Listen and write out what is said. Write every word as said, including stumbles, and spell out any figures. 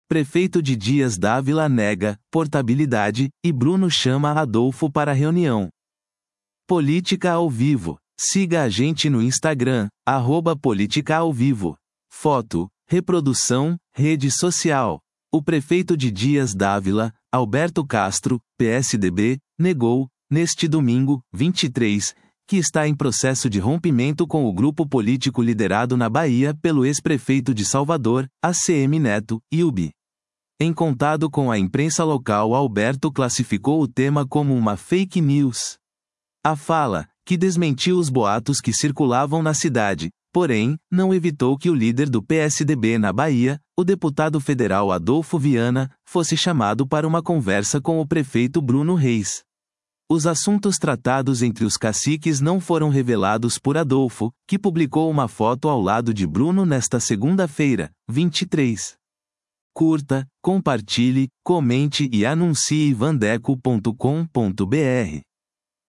Prefeito de Dias Dávila nega portabilidade, e Bruno chama Adolfo para reunião. Política ao vivo. Siga a gente no Instagram, arroba Política ao Vivo. Foto, reprodução, rede social. O prefeito de Dias Dávila, Alberto Castro, P S D B, negou, neste domingo, vinte e três, que está em processo de rompimento com o grupo político liderado na Bahia pelo ex-prefeito de Salvador, A C M Neto, I U B. Em contato com a imprensa local, Alberto classificou o tema como uma fake news. A fala, que desmentiu os boatos que circulavam na cidade, porém, não evitou que o líder do P S D B na Bahia, o deputado federal Adolfo Viana, fosse chamado para uma conversa com o prefeito Bruno Reis. Os assuntos tratados entre os caciques não foram revelados por Adolfo, que publicou uma foto ao lado de Bruno nesta segunda-feira, vinte e três. Curta, compartilhe, comente e anuncie vandeco ponto com ponto br.